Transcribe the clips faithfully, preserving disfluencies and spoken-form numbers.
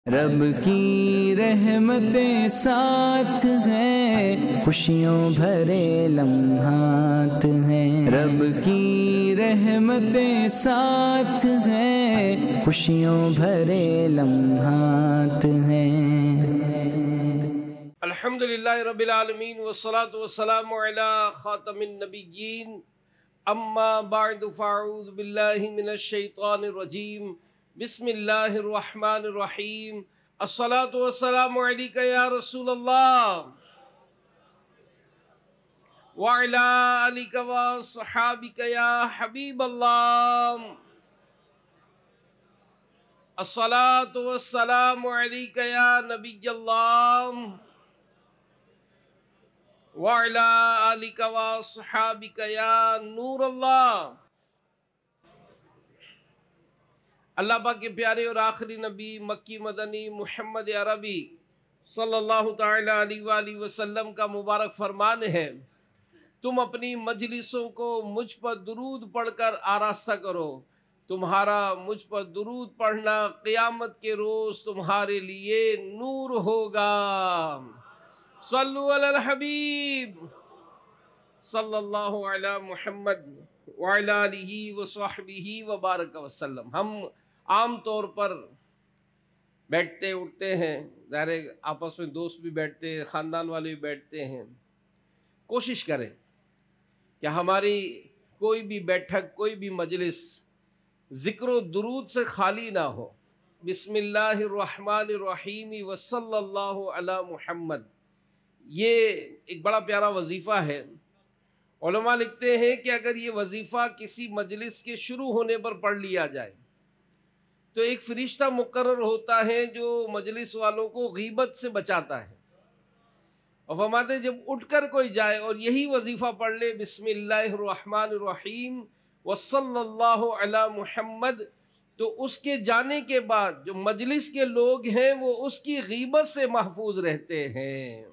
رب کی رحمتیں ساتھ ہیں، خوشیوں بھرے لمحات ہیں۔ رب کی رحمتیں ساتھ ہیں، خوشیوں بھرے لمحات ہیں۔ الحمدللہ رب العالمین والصلاة والسلام علی خاتم النبیین، اما بعد فاعوذ باللہ من الشیطان الرجیم، بسم اللہ الرحمن الرحیم۔ الصلاة والسلام علیک یا رسول اللہ وعلی آلک وصحابک یا حبیب اللہ۔ الصلاة والسلام علیک یا نبی اللہ وعلی آلک وصحابک یا نور اللہ۔ اللہ پاک کے پیارے اور آخری نبی مکی مدنی محمد عربی صلی اللہ تعالیٰ علیہ وآلہ وسلم کا مبارک فرمان ہے، تم اپنی مجلسوں کو مجھ پر درود پڑھ کر آراستہ کرو، تمہارا مجھ پر درود پڑھنا قیامت کے روز تمہارے لیے نور ہوگا۔ صلو علی الحبیب صلی اللہ علی محمد وعلی آلہ وصحبہ وبارک وسلم۔ ہم عام طور پر بیٹھتے اٹھتے ہیں، ظاہر ہے آپس میں دوست بھی بیٹھتے ہیں، خاندان والے بھی بیٹھتے ہیں۔ کوشش کریں کہ ہماری کوئی بھی بیٹھک، کوئی بھی مجلس ذکر و درود سے خالی نہ ہو۔ بسم اللہ الرحمن الرحیم وصلی اللہ علی محمد، یہ ایک بڑا پیارا وظیفہ ہے۔ علماء لکھتے ہیں کہ اگر یہ وظیفہ کسی مجلس کے شروع ہونے پر پڑھ لیا جائے تو ایک فرشتہ مقرر ہوتا ہے جو مجلس والوں کو غیبت سے بچاتا ہے، اور فرماتے ہیں جب اٹھ کر کوئی جائے اور یہی وظیفہ پڑھ لے، بسم اللہ الرحمن الرحیم وصلی اللہ علی محمد، تو اس کے جانے کے بعد جو مجلس کے لوگ ہیں وہ اس کی غیبت سے محفوظ رہتے ہیں۔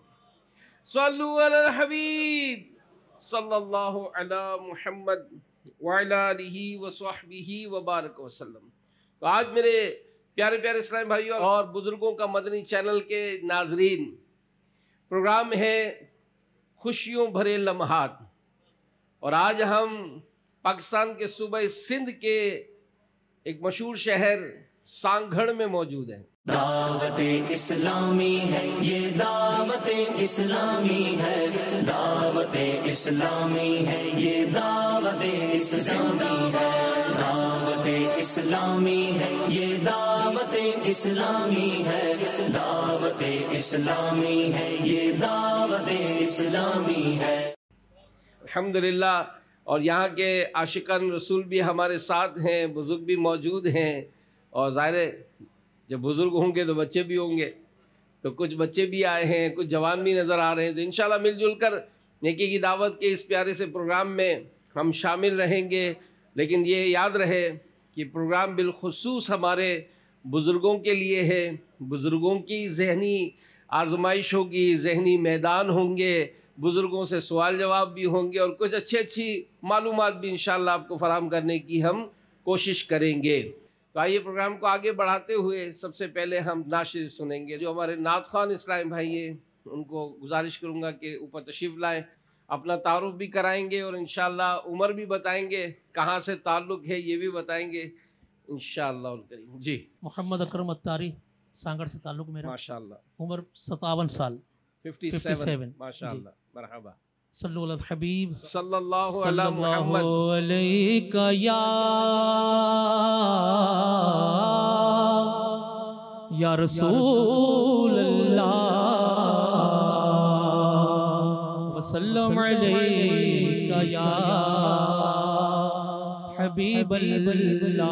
صلو علی الحبیب صلی اللہ علی محمد وعلی آلہ وصحبہ وبارک وسلم۔ تو آج میرے پیارے پیارے اسلامی بھائیوں اور بزرگوں کا مدنی چینل کے ناظرین، پروگرام ہے خوشیوں بھرے لمحات، اور آج ہم پاکستان کے صوبہ سندھ کے ایک مشہور شہر سانگھڑ میں موجود ہیں۔ دعوت اسلامی ہے یہ، دعوت اسلامی ہے، دعوت اسلامی ہے یہ، دعوت اسلامی ہے، دعوت اسلامی ہے یہ، دعوت اسلامی ہے، دعوت اسلامی ہے یہ، دعوت اسلامی ہے۔ الحمدللہ، اور یہاں کے عاشقان رسول بھی ہمارے ساتھ ہیں، بزرگ بھی موجود ہیں، اور ظاہر ہے جب بزرگ ہوں گے تو بچے بھی ہوں گے، تو کچھ بچے بھی آئے ہیں، کچھ جوان بھی نظر آ رہے ہیں، تو انشاءاللہ مل جل کر نیکی کی دعوت کے اس پیارے سے پروگرام میں ہم شامل رہیں گے۔ لیکن یہ یاد رہے کہ پروگرام بالخصوص ہمارے بزرگوں کے لیے ہے، بزرگوں کی ذہنی آزمائش ہوگی، ذہنی میدان ہوں گے، بزرگوں سے سوال جواب بھی ہوں گے، اور کچھ اچھی اچھی معلومات بھی انشاءاللہ آپ کو فراہم کرنے کی ہم کوشش کریں گے۔ تو آئیے پروگرام کو آگے بڑھاتے ہوئے سب سے پہلے ہم نعت شریف سنیں گے۔ جو ہمارے نعت خوان اسلامی بھائی ہیں ان کو گزارش کروں گا کہ اوپر تشریف لائیں، اپنا تعارف بھی کرائیں گے، اور انشاءاللہ عمر بھی بتائیں گے، کہاں سے تعلق ہے یہ بھی بتائیں گے انشاءاللہ الکریم۔ جی، محمد اکرم اتاری، سانگڑ سے تعلق میرا، ماشاءاللہ، عمر ستاون سال، ففٹی ففٹی سیون، سیون، ماشاءاللہ، مرحبا۔ صلو علی الحبیب صلی اللہ صلی علی محمد اللہ علیہ یا یا رسول اللہ وسلم علیہ یا حبیب اللہ۔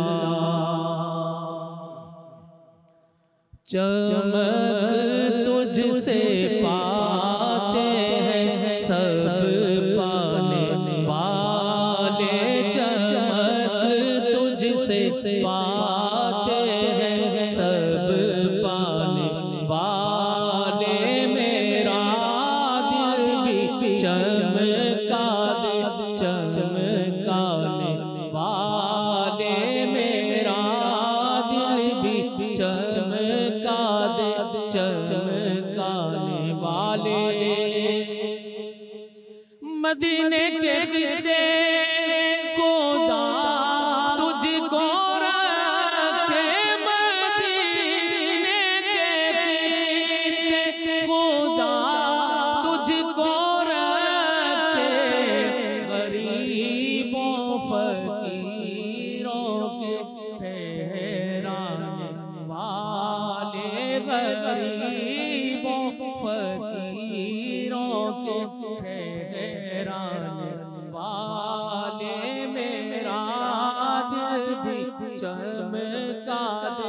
چمک تجھ سے پاتے ہیں سب پانے والے، چمک تجھ سے پاتے ہیں سب پانے والے، میرا دل بھی چمکا دے چمکانے والے، میرا دل بھی چمکا چمکانے والے مدینے کے خطے خدا تجھ کو رکھے مدینے کے خطے خدا تجھ کو رکھے غریبوں فقیروں کے ٹھہرانے والے غریبوں فقیروں کے ٹھہرانے والے میرا دل بھی چمکا دے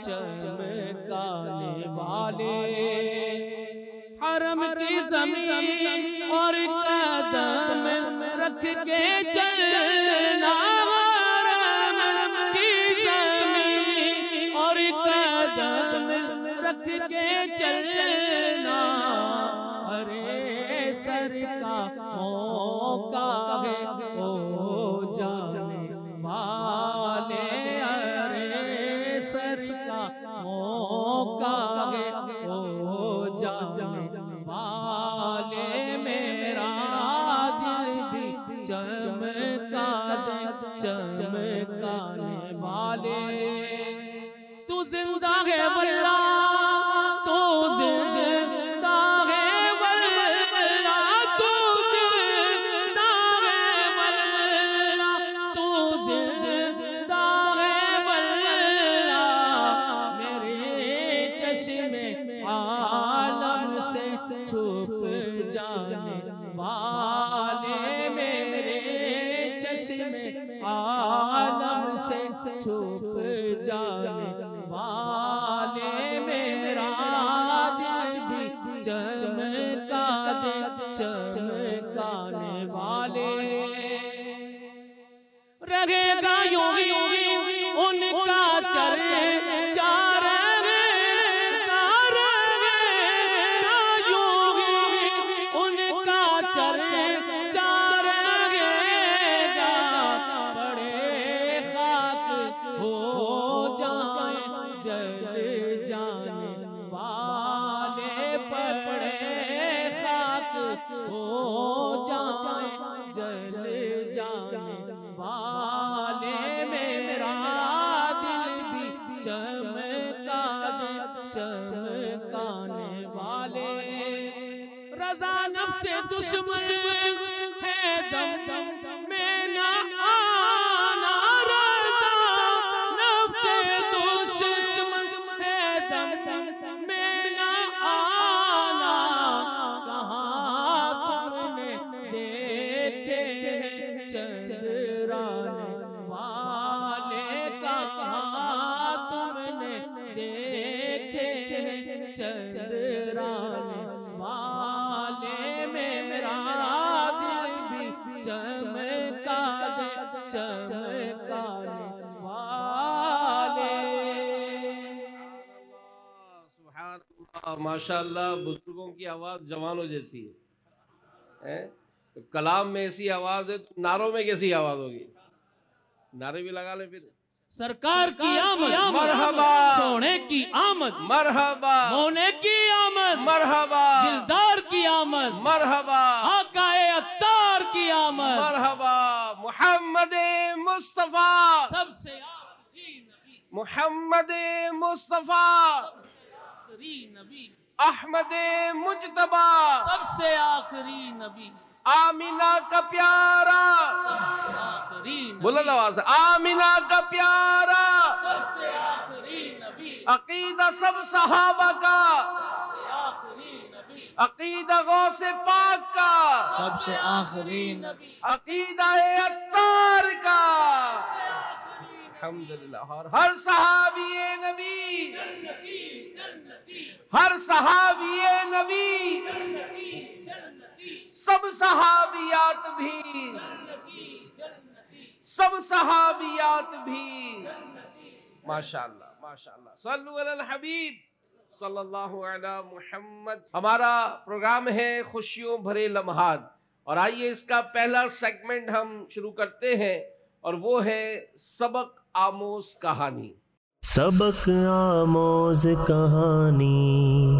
چمکانے والے حرم کی زمین اور قدم رکھ کے چلنا حرم کی زمین اور قدم رکھ کے چلنا ارے سر کا موقع ہے او جانے والے ارے سر کا موقع ہے او جانے والے میرا دل بھی چمکا دے چمکانے والے تو زندہ ہے واللہ تو زندہ ہے واللہ تو زندہ ہے واللہ تو زندہ ہے واللہ میرے چشم عالم سے چھپ جانے والے میرے چشم عالم سے چھپ جانے والے میرا دل بھی چمکا دے چمکانے والے رہے گا یوں ہی ان کا چرچا رہے گا رہے گا یوں ہی ان کا چرچا رہے گا بڑے خاک ہو جائیں جل جانے والے پڑے خاک ہو جائیں جل جانے والے میرا دل بھی چمکا دے چمکانے والے رضا نفس دشمن ہے دم میں نہ آنا رضا نفس دشمن ہے دم میں نہ آنا کہاں تم نے دیکھے ہیں چندرانے والے کہاں تم نے دیکھے ہیں چندرانے والے میرا دل بھی چمکا دے چمکانے والے سبحان اللہ ماشاءاللہ بزرگوں کی آواز جوانوں جیسی ہے کلام میں ایسی آواز ہے تو نعروں میں کیسی آواز ہوگی نعرے بھی لگا لیں پھر سرکار کی آمد مرحبا سونے کی آمد مرحبا ہونے کی آمد مرحبا دلدار کی آمد مرحبا آقا اتار کی آمد مرحبا محمد مصطفیٰ سب سے آخری نبی محمد مصطفیٰ آخری نبی احمد مجتبی سب سے آخری نبی آمینہ کا پیارا سب سے آخری نبی بلند آواز آمینہ کا پیارا سب سے آخری نبی عقیدہ سب صحابہ کا سب سے آخری نبی عقیدہ غوث پاک کا سب سے آخری نبی عقیدہ اتار کا الحمدللہ اور ہر صحابی نبی جنتی جنتی ہر صحابی نبی جنتی جنتی سب صحابیات بھی جنتی جنتی سب صحابیات بھی ماشاءاللہ ماشاءاللہ صلو علی الحبیب صلی اللہ علی محمد. ہمارا پروگرام ہے خوشیوں بھرے لمحات اور آئیے اس کا پہلا سیگمنٹ ہم شروع کرتے ہیں اور وہ ہے سبق آموز کہانی. سبق آموز کہانی۔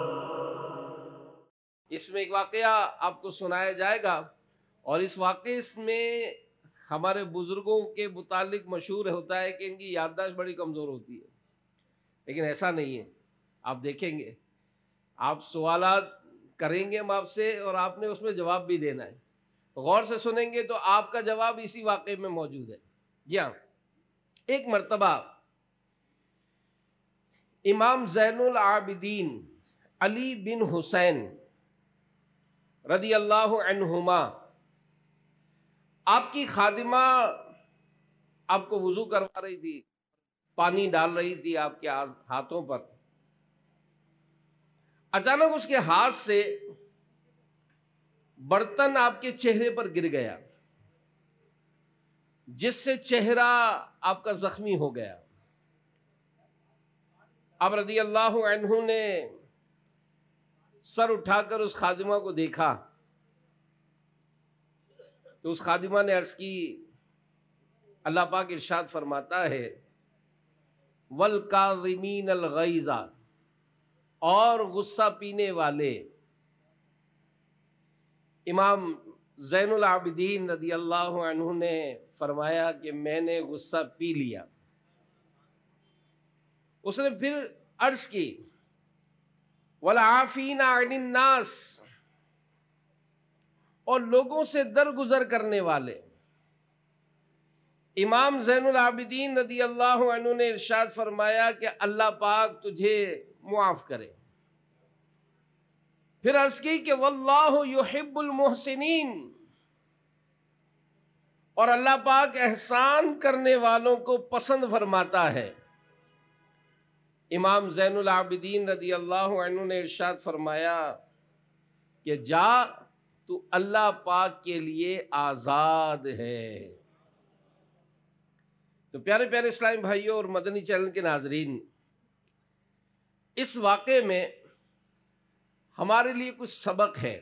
اس میں ایک واقعہ آپ کو سنایا جائے گا، اور اس واقعے میں ہمارے بزرگوں کے متعلق مشہور ہوتا ہے کہ ان کی یادداشت بڑی کمزور ہوتی ہے، لیکن ایسا نہیں ہے۔ آپ دیکھیں گے، آپ سوالات کریں گے ہم آپ سے، اور آپ نے اس میں جواب بھی دینا ہے۔ غور سے سنیں گے تو آپ کا جواب اسی واقعے میں موجود ہے۔ جی ہاں، ایک مرتبہ امام زین العابدین علی بن حسین رضی اللہ عنہما، آپ کی خادمہ آپ کو وضو کروا رہی تھی، پانی ڈال رہی تھی آپ کے ہاتھوں پر۔ اچانک اس کے ہاتھ سے برتن آپ کے چہرے پر گر گیا، جس سے چہرہ آپ کا زخمی ہو گیا۔ اب رضی اللہ عنہ نے سر اٹھا کر اس خادمہ کو دیکھا تو اس خادمہ نے عرض کی، اللہ پاک ارشاد فرماتا ہے وَالْكَاظِمِينَ الْغَيْظَ، اور غصہ پینے والے۔ امام زین العابدین رضی اللہ عنہ نے فرمایا کہ میں نے غصہ پی لیا۔ اس نے پھر عرض کی وَالْعَافِينَ عَنِ النَّاسِ، اور لوگوں سے درگزر کرنے والے۔ امام زین العابدین رضی اللہ عنہ نے ارشاد فرمایا کہ اللہ پاک تجھے معاف کرے۔ پھر عرض کی کہ واللہ یحب المحسنین، اور اللہ پاک احسان کرنے والوں کو پسند فرماتا ہے۔ امام زین العابدین رضی اللہ عنہ نے ارشاد فرمایا کہ جا، تو اللہ پاک کے لیے آزاد ہے۔ تو پیارے پیارے اسلامی بھائیوں اور مدنی چینل کے ناظرین، اس واقعے میں ہمارے لیے کچھ سبق ہے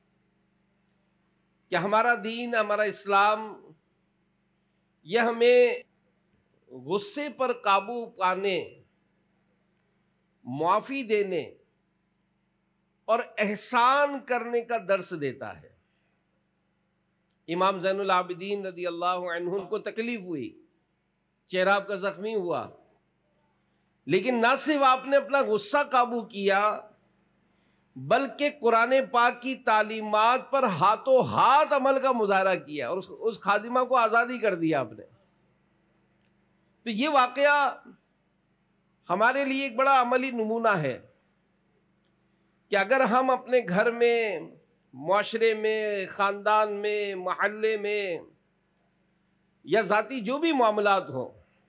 کہ ہمارا دین، ہمارا اسلام، یہ ہمیں غصے پر قابو پانے، معافی دینے اور احسان کرنے کا درس دیتا ہے۔ امام زین العابدین رضی اللہ عنہ کو تکلیف ہوئی، چہرہ آپ کا زخمی ہوا، لیکن نہ صرف آپ نے اپنا غصہ قابو کیا، بلکہ قرآن پاک کی تعلیمات پر ہاتھوں ہاتھ عمل کا مظاہرہ کیا، اور اس خادمہ کو آزادی کر دیا آپ نے۔ تو یہ واقعہ ہمارے لیے ایک بڑا عملی نمونہ ہے کہ اگر ہم اپنے گھر میں، معاشرے میں، خاندان میں، محلے میں یا ذاتی جو بھی معاملات ہوں،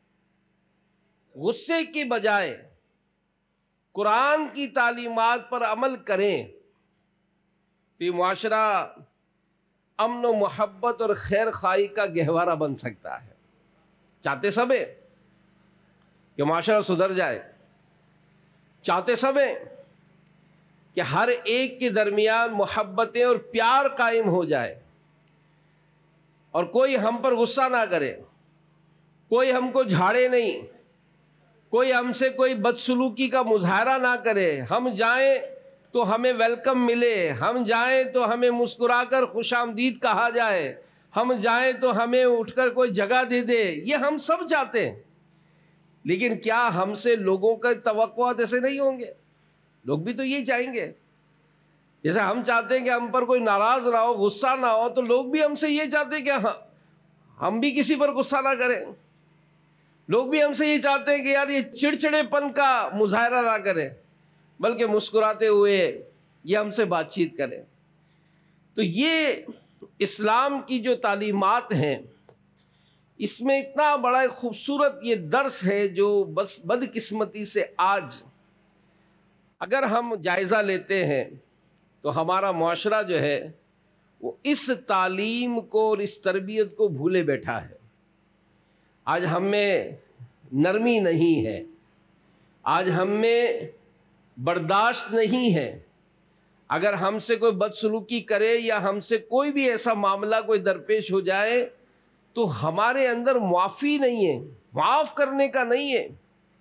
غصے کی بجائے قرآن کی تعلیمات پر عمل کریں تو یہ معاشرہ امن و محبت اور خیر خواہی کا گہوارہ بن سکتا ہے۔ چاہتے سب ہیں کہ معاشرہ سدھر جائے، چاہتے سب ہیں کہ ہر ایک کے درمیان محبتیں اور پیار قائم ہو جائے، اور کوئی ہم پر غصہ نہ کرے، کوئی ہم کو جھاڑے نہیں، کوئی ہم سے کوئی بدسلوکی کا مظاہرہ نہ کرے، ہم جائیں تو ہمیں ویلکم ملے، ہم جائیں تو ہمیں مسکرا کر خوش آمدید کہا جائے، ہم جائیں تو ہمیں اٹھ کر کوئی جگہ دے دے، یہ ہم سب چاہتے ہیں۔ لیکن کیا ہم سے لوگوں کا توقعات ایسے نہیں ہوں گے؟ لوگ بھی تو یہی چاہیں گے۔ جیسے ہم چاہتے ہیں کہ ہم پر کوئی ناراض نہ ہو، غصہ نہ ہو، تو لوگ بھی ہم سے یہ چاہتے ہیں کہ ہم بھی کسی پر غصہ نہ کریں۔ لوگ بھی ہم سے یہ چاہتے ہیں کہ یار یہ چڑچڑے پن کا مظاہرہ نہ کریں، بلکہ مسکراتے ہوئے یہ ہم سے بات چیت کریں۔ تو یہ اسلام کی جو تعلیمات ہیں، اس میں اتنا بڑا ایک خوبصورت یہ درس ہے جو بس بدقسمتی سے آج اگر ہم جائزہ لیتے ہیں تو ہمارا معاشرہ جو ہے وہ اس تعلیم کو اور اس تربیت کو بھولے بیٹھا ہے۔ آج ہم میں نرمی نہیں ہے، آج ہم میں برداشت نہیں ہے۔ اگر ہم سے کوئی بدسلوکی کرے یا ہم سے کوئی بھی ایسا معاملہ کوئی درپیش ہو جائے تو ہمارے اندر معافی نہیں ہے، معاف کرنے کا نہیں ہے،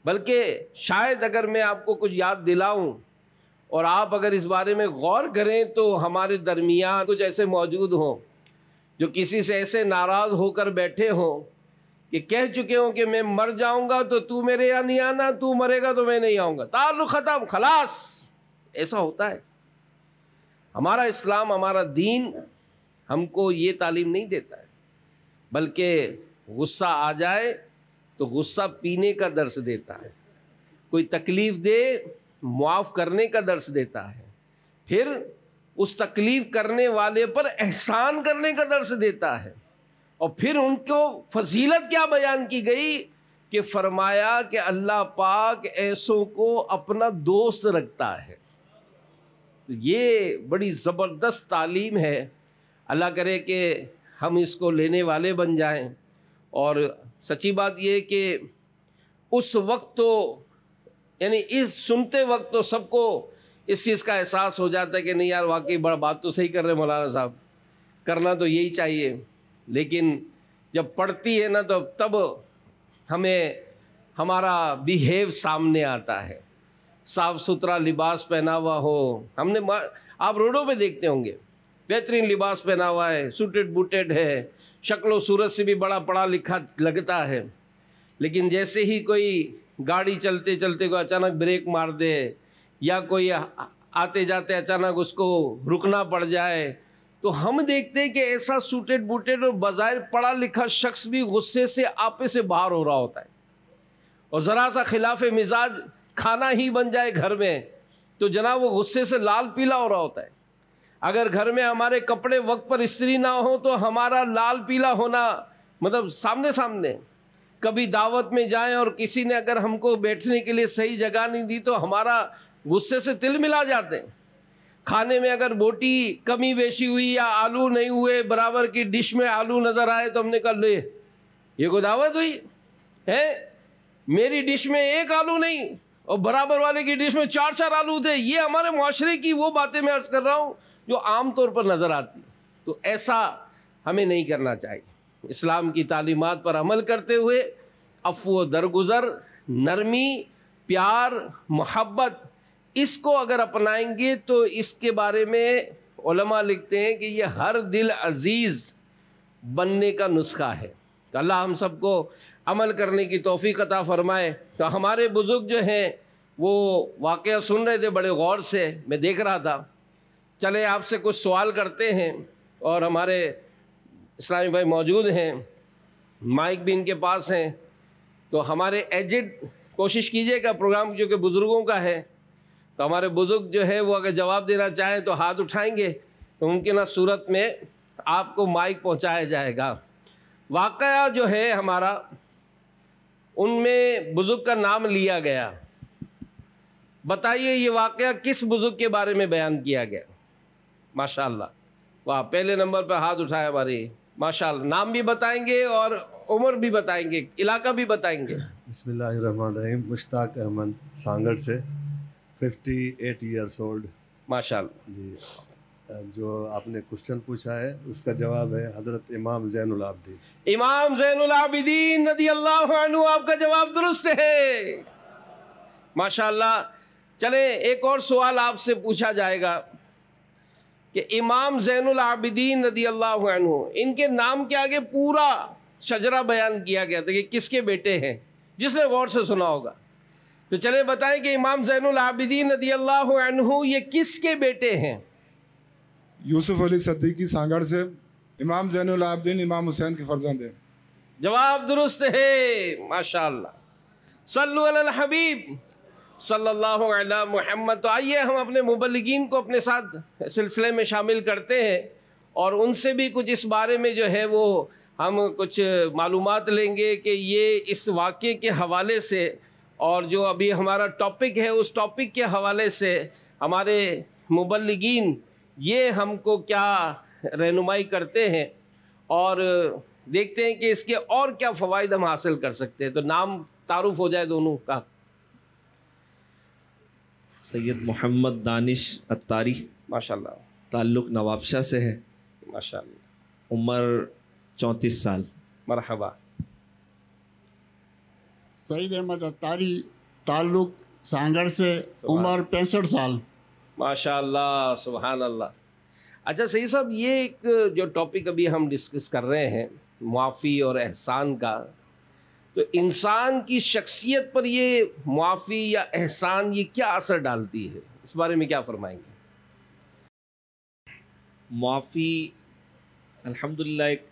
بلکہ شاید اگر میں آپ کو کچھ یاد دلاؤں اور آپ اگر اس بارے میں غور کریں تو ہمارے درمیان کچھ ایسے موجود ہوں جو کسی سے ایسے ناراض ہو کر بیٹھے ہوں کہ کہہ چکے ہوں کہ میں مر جاؤں گا تو تو میرے یہاں نہیں آنا، تو مرے گا تو میں نہیں آؤں گا، تعلق ختم، خلاص۔ ایسا ہوتا ہے؟ ہمارا اسلام، ہمارا دین ہم کو یہ تعلیم نہیں دیتا ہے، بلکہ غصہ آ جائے تو غصہ پینے کا درس دیتا ہے، کوئی تکلیف دے معاف کرنے کا درس دیتا ہے، پھر اس تکلیف کرنے والے پر احسان کرنے کا درس دیتا ہے، اور پھر ان کو فضیلت کیا بیان کی گئی کہ فرمایا کہ اللہ پاک ایسوں کو اپنا دوست رکھتا ہے۔ تو یہ بڑی زبردست تعلیم ہے، اللہ کرے کہ ہم اس کو لینے والے بن جائیں۔ اور سچی بات یہ کہ اس وقت تو یعنی اس سنتے وقت تو سب کو اس چیز کا احساس ہو جاتا ہے کہ نہیں یار واقعی بڑا بات تو صحیح کر رہے مولانا صاحب، کرنا تو یہی چاہیے، لیکن جب پڑھتی ہے نا تو تب ہمیں ہمارا بیہیو سامنے آتا ہے، صاف ستھرا لباس پہنا ہوا ہو، ہم نے آپ روڈوں پہ دیکھتے ہوں گے بہترین لباس پہنا ہوا ہے، سوٹڈ بوٹڈ ہے، شکل و صورت سے بھی بڑا پڑھا لکھا لگتا ہے، لیکن جیسے ہی کوئی گاڑی چلتے چلتے کو اچانک بریک مار دے یا کوئی آتے جاتے اچانک اس کو رکنا پڑ جائے تو ہم دیکھتے ہیں کہ ایسا سوٹڈ بوٹڈ اور بظاہر پڑھا لکھا شخص بھی غصے سے آپے سے باہر ہو رہا ہوتا ہے، اور ذرا سا خلاف مزاج کھانا ہی بن جائے گھر میں تو جناب وہ غصے سے لال پیلا ہو رہا ہوتا ہے۔ اگر گھر میں ہمارے کپڑے وقت پر استری نہ ہو تو ہمارا لال پیلا ہونا مطلب سامنے سامنے۔ کبھی دعوت میں جائیں اور کسی نے اگر ہم کو بیٹھنے کے لیے صحیح جگہ نہیں دی تو ہمارا غصے سے تل ملا جاتے ہیں۔ کھانے میں اگر بوٹی کمی بیشی ہوئی یا آلو نہیں ہوئے، برابر کی ڈش میں آلو نظر آئے تو ہم نے کہا لے یہ کوئی دعوت ہوئی ہے، میری ڈش میں ایک آلو نہیں اور برابر والے کی ڈش میں چار چار آلو تھے۔ یہ ہمارے معاشرے کی وہ باتیں میں عرض کر رہا ہوں جو عام طور پر نظر آتی، تو ایسا ہمیں نہیں کرنا چاہیے۔ اسلام کی تعلیمات پر عمل کرتے ہوئے عفو و درگزر، نرمی، پیار، محبت، اس کو اگر اپنائیں گے تو اس کے بارے میں علماء لکھتے ہیں کہ یہ ہر دل عزیز بننے کا نسخہ ہے۔ تو اللہ ہم سب کو عمل کرنے کی توفیق عطا فرمائے۔ تو ہمارے بزرگ جو ہیں وہ واقعہ سن رہے تھے بڑے غور سے، میں دیکھ رہا تھا، چلے آپ سے کچھ سوال کرتے ہیں، اور ہمارے اسلامی بھائی موجود ہیں، مائک بھی ان کے پاس ہیں، تو ہمارے ایجڈ کوشش کیجئے گا، پروگرام کیونکہ بزرگوں کا ہے تو ہمارے بزرگ جو ہے وہ اگر جواب دینا چاہیں تو ہاتھ اٹھائیں گے تو ممکنہ صورت میں آپ کو مائک پہنچایا جائے گا۔ واقعہ جو ہے ہمارا، ان میں بزرگ کا نام لیا گیا، بتائیے یہ واقعہ کس بزرگ کے بارے میں بیان کیا گیا؟ ماشاءاللہ، واہ، پہلے نمبر پہ ہاتھ اٹھایا ہماری، ماشاءاللہ۔ نام بھی بتائیں گے اور عمر بھی بتائیں گے، علاقہ بھی بتائیں گے۔ بسم اللہ الرحمن الرحیم۔ مشتاق احمد سانگڑ سے، ففٹی ایٹ ایئرس اولڈ۔ ماشاءاللہ جی، جو آپ نے کوشچن پوچھا ہے اس کا جواب ہے حضرت امام زین العابدین۔ امام زین العابدین رضی اللہ عنہ، آپ کا جواب درست ہے، ماشاءاللہ۔ چلیں ایک اور سوال آپ سے پوچھا جائے گا کہ امام زین العابدین رضی اللہ عنہ، ان کے نام کے آگے پورا شجرہ بیان کیا گیا تھا کہ کس کے بیٹے ہیں، جس نے غور سے سنا ہوگا تو چلیں بتائیں کہ امام زین العابدین رضی اللہ عنہ یہ کس کے بیٹے ہیں؟ یوسف علی صدیقی سانگڑ سے، امام زین العابدین امام حسین کے فرزند ہیں۔ جواب درست ہے، ماشاءاللہ۔ صلو علی الحبیب صلی اللہ علیہ محمد۔ تو آئیے ہم اپنے مبلغین کو اپنے ساتھ سلسلے میں شامل کرتے ہیں اور ان سے بھی کچھ اس بارے میں جو ہے وہ ہم کچھ معلومات لیں گے کہ یہ اس واقعے کے حوالے سے اور جو ابھی ہمارا ٹاپک ہے اس ٹاپک کے حوالے سے ہمارے مبلغین یہ ہم کو کیا رہنمائی کرتے ہیں اور دیکھتے ہیں کہ اس کے اور کیا فوائد ہم حاصل کر سکتے ہیں۔ تو نام تعارف ہو جائے دونوں کا۔ سید محمد دانش اتاری، ماشاءاللہ، تعلق نوابشاہ سے ہے، ماشاءاللہ، عمر چونتیس سال۔ مرحبا۔ سعید احمد اتاری، تعلق سانگڑ سے، عمر پینسٹھ سال۔ ماشاء اللہ، سبحان اللہ۔ اچھا سعید صاحب، یہ ایک جو ٹاپک ابھی ہم ڈسکس کر رہے ہیں معافی اور احسان کا، تو انسان کی شخصیت پر یہ معافی یا احسان یہ کیا اثر ڈالتی ہے، اس بارے میں کیا فرمائیں گے؟ معافی الحمدللہ ایک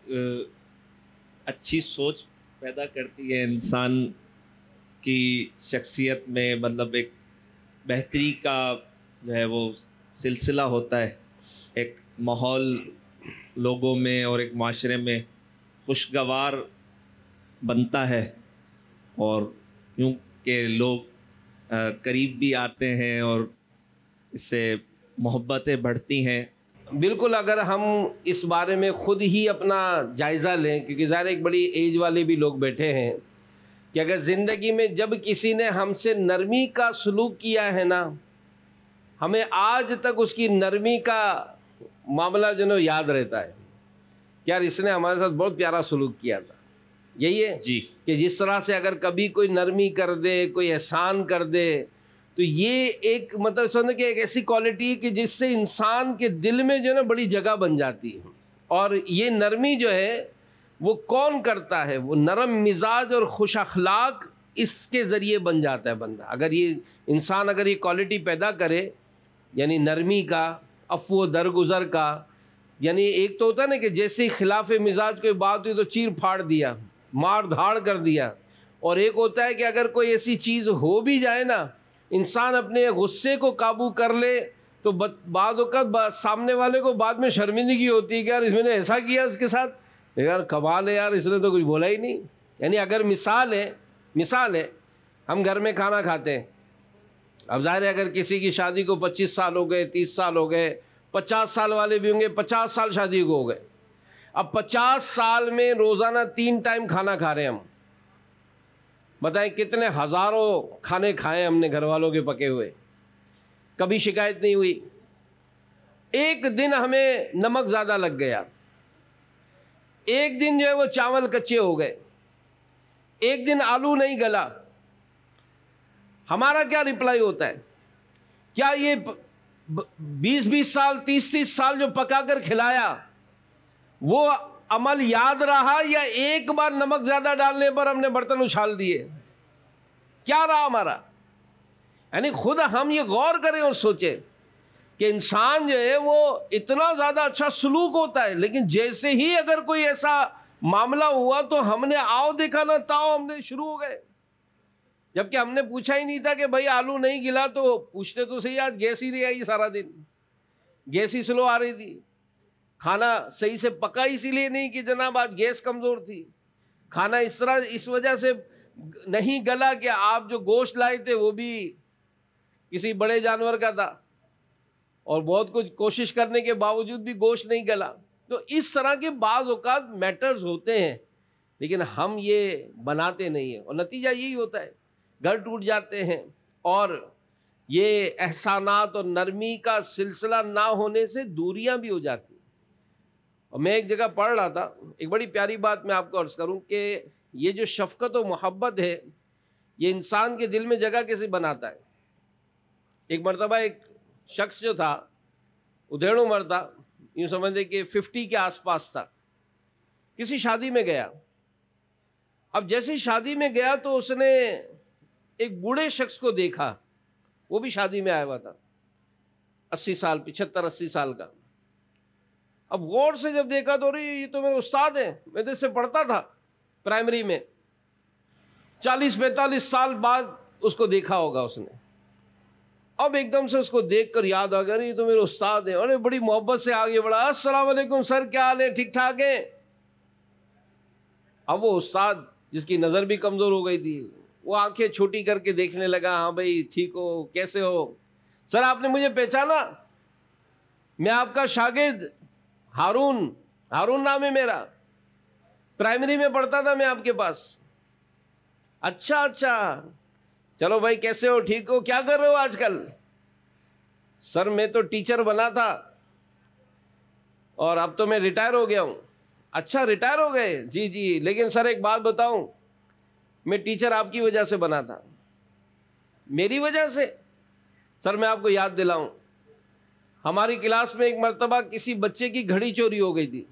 اچھی سوچ پیدا کرتی ہے انسان کی شخصیت میں، مطلب ایک بہتری کا جو ہے وہ سلسلہ ہوتا ہے، ایک ماحول لوگوں میں اور ایک معاشرے میں خوشگوار بنتا ہے، اور یوں کہ لوگ قریب بھی آتے ہیں اور اس سے محبتیں بڑھتی ہیں۔ بالکل، اگر ہم اس بارے میں خود ہی اپنا جائزہ لیں، کیونکہ ظاہر ایک بڑی ایج والے بھی لوگ بیٹھے ہیں، کہ اگر زندگی میں جب کسی نے ہم سے نرمی کا سلوک کیا ہے نا، ہمیں آج تک اس کی نرمی کا معاملہ جو ہے یاد رہتا ہے کہ یار اس نے ہمارے ساتھ بہت پیارا سلوک کیا تھا۔ یہی ہے جی، کہ جس طرح سے اگر کبھی کوئی نرمی کر دے، کوئی احسان کر دے، تو یہ ایک مطلب سمجھے کہ ایک ایسی کوالٹی ہے کہ جس سے انسان کے دل میں جو ہے نا بڑی جگہ بن جاتی ہے۔ اور یہ نرمی جو ہے وہ کون کرتا ہے؟ وہ نرم مزاج اور خوش اخلاق اس کے ذریعے بن جاتا ہے بندہ۔ اگر یہ انسان اگر یہ کوالٹی پیدا کرے، یعنی نرمی کا، عفو و درگزر کا، یعنی ایک تو ہوتا ہے نا کہ جیسے خلاف مزاج کوئی بات ہوئی تو چیر پھاڑ دیا، مار دھاڑ کر دیا، اور ایک ہوتا ہے کہ اگر کوئی ایسی چیز ہو بھی جائے نا، انسان اپنے غصے کو قابو کر لے تو بعض اوقات سامنے والے کو بعد میں شرمندگی ہوتی ہے کہ یار اس میں نے ایسا کیا اس کے ساتھ، یار کمال ہے یار، اس نے تو کچھ بولا ہی نہیں۔ یعنی اگر مثال ہے مثال ہے ہم گھر میں کھانا کھاتے ہیں، اب ظاہر ہے اگر کسی کی شادی کو پچیس سال ہو گئے، تیس سال ہو گئے، پچاس سال والے بھی ہوں گے، پچاس سال شادی کو ہو گئے، اب پچاس سال میں روزانہ تین ٹائم کھانا کھا رہے ہیں ہم، بتائیں کتنے ہزاروں کھانے کھائے ہم نے گھر والوں کے پکے ہوئے، کبھی شکایت نہیں ہوئی۔ ایک دن ہمیں نمک زیادہ لگ گیا، ایک دن جو ہے وہ چاول کچے ہو گئے، ایک دن آلو نہیں گلا، ہمارا کیا ریپلائی ہوتا ہے؟ کیا یہ بیس بیس سال تیس تیس سال جو پکا کر کھلایا وہ عمل یاد رہا، یا ایک بار نمک زیادہ ڈالنے پر ہم نے برتن اچھال دیے؟ کیا رہا ہمارا؟ یعنی خود ہم یہ غور کریں اور سوچیں کہ انسان جو ہے وہ اتنا زیادہ اچھا سلوک ہوتا ہے، لیکن جیسے ہی اگر کوئی ایسا معاملہ ہوا تو ہم نے آؤ دیکھا نہ تاؤ ہم نے شروع ہو گئے، جبکہ ہم نے پوچھا ہی نہیں تھا کہ بھائی آلو نہیں گلا، تو پوچھتے تو صحیح، آج گیس ہی نہیں آئی، سارا دن گیس ہی سلو آ رہی تھی، کھانا صحیح سے پکا اسی لیے نہیں کہ جناب آج گیس کمزور تھی، کھانا اس طرح اس وجہ سے نہیں گلا کہ آپ جو گوشت لائے تھے وہ بھی کسی بڑے جانور کا تھا، اور بہت کچھ کوشش کرنے کے باوجود بھی گوشت نہیں گلا۔ تو اس طرح کے بعض اوقات میٹرز ہوتے ہیں، لیکن ہم یہ بناتے نہیں ہیں، اور نتیجہ یہی ہوتا ہے، گھر ٹوٹ جاتے ہیں، اور یہ احسانات اور نرمی کا سلسلہ نہ ہونے سے دوریاں بھی ہو جاتی ہیں۔ اور میں ایک جگہ پڑھ رہا تھا، ایک بڑی پیاری بات میں آپ کو عرض کروں کہ یہ جو شفقت و محبت ہے یہ انسان کے دل میں جگہ کیسے بناتا ہے۔ ایک مرتبہ ایک شخص جو تھا ادھیڑ عمر تھا، یوں سمجھتے کہ ففٹی کے آس پاس تھا، کسی شادی میں گیا۔ اب جیسے شادی میں گیا تو اس نے ایک بوڑھے شخص کو دیکھا، وہ بھی شادی میں آیا ہوا تھا، اسی سال پچہتر اسی سال کا۔ اب غور سے جب دیکھا تو ارے یہ تو میرے استاد ہیں، میں تو اس سے پڑھتا تھا پرائمری میں۔ چالیس پینتالیس سال بعد اس کو دیکھا ہوگا اس نے، اب ایک دم سے اس کو دیکھ کر یاد آ گیا یہ تو میرے استاد ہیں، اور بڑی محبت سے آگے بڑھا، السلام علیکم سر، کیا حال ہے، ٹھیک ٹھاک ہیں؟ اب وہ استاد جس کی نظر بھی کمزور ہو گئی تھی وہ آنکھیں چھوٹی کر کے دیکھنے لگا، ہاں بھائی ٹھیک ہو، کیسے ہو؟ سر آپ نے مجھے پہچانا؟ میں آپ کا شاگرد ہارون، ہارون نام ہے میرا، پرائمری میں پڑھتا تھا میں آپ کے پاس۔ اچھا اچھا، چلو بھائی کیسے ہو، ٹھیک ہو، کیا کر رہے ہو آج کل؟ سر میں تو ٹیچر بنا تھا اور اب تو میں ریٹائر ہو گیا ہوں۔ اچھا ریٹائر ہو گئے؟ جی جی، لیکن سر ایک بات بتاؤں، میں ٹیچر آپ کی وجہ سے بنا تھا, میری وجہ سے. سر میں آپ کو یاد دلاؤں, ہماری کلاس میں ایک مرتبہ کسی بچے کی گھڑی چوری ہو گئی تھی.